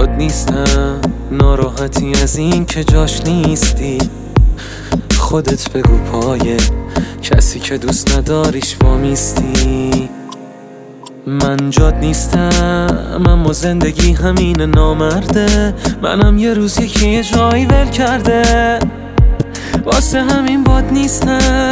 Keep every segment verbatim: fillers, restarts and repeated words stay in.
باد نیستم، ناراحتی از این که جاش نیستی. خودت بگو پایه کسی که دوست نداریش وامیستی. من جاد نیستم اما زندگی همین نامرده. منم یه روز یکی یه جایی ول کرده، واسه همین باد نیستم.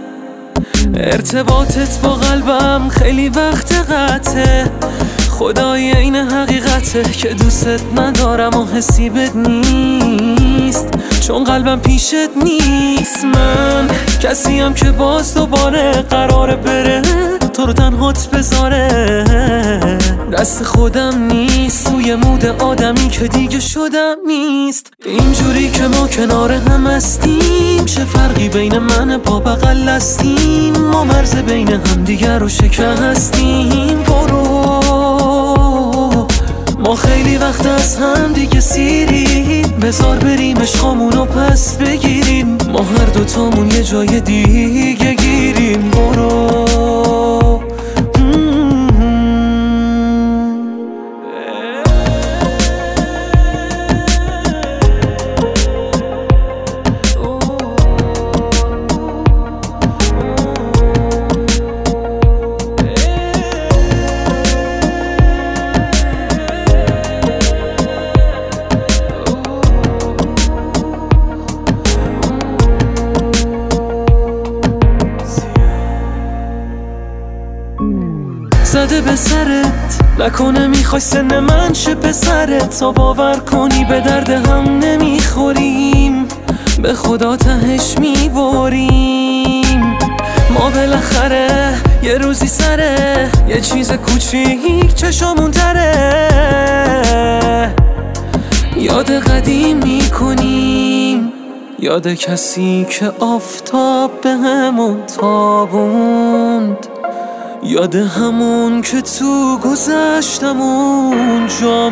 ارتباطت با قلبم خیلی وقت قطعه، خدای این حقیقته که دوست ندارم و حسی بد نیست، چون قلبم پیشت نیست. من کسیم که باز دوباره قراره بره تو رو تنهات بذاره. دست خودم نیست، توی مود آدمی که دیگه شدم نیست. اینجوری که ما کنار هم هستیم، چه فرقی بین من با بغل هستیم؟ ما مرز بین هم دیگر رو شکستیم. برو ما خیلی وقت از هم دیگه سیریم، بذار بریم عشقامونو پس بگیریم. ما هر دوتامون یه جای دیگه گیریم. برو زده به سرت، نکنه میخوای سن من شه پسرت. تا باور کنی به درد هم نمیخوریم، به خدا تهش میبریم. ما بالاخره یه روزی سره یه چیز کوچیک چشامون تره، یاد قدیم میکنیم، یاد کسی که آفتاب به همون تابوند، یاد همون که تو گذشتمون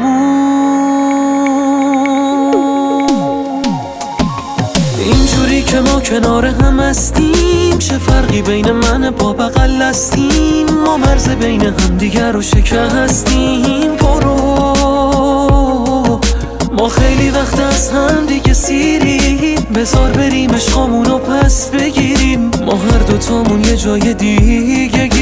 جامون. اینجوری که ما کنار هم هستیم، چه فرقی بین من با بغل هستیم؟ ما مرز بین هم دیگر رو شکستیم. برو ما خیلی وقت از هم دیگه سیریم، بذار بریم عشقامونو پس بگیریم. ما هر دوتامون یه جای دیگه